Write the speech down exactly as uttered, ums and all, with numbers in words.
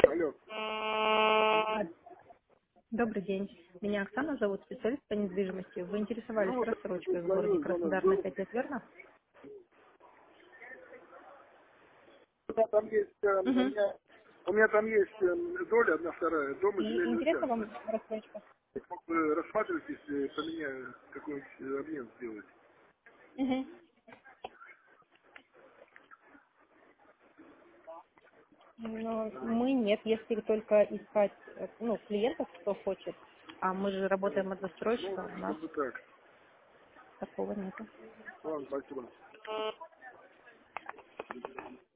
Алло. А, Добрый день. Меня Оксана зовут, специалист по недвижимости. Вы интересовались Ну, рассрочкой в городе звоню, звонок Краснодар на был. пять лет, верно? Да, там есть, э, у Угу. меня, у меня там есть э, доля, одна вторая, дом и И земельный интересна участок. вам рассрочка? Я мог бы рассматривать, если поменяю какой-нибудь э, обмен сделать. Угу. Но мы нет, если только искать э, ну, клиентов, кто хочет. А мы же работаем от Ну, застройщика, у нас как бы так. такого нету. Ладно, спасибо.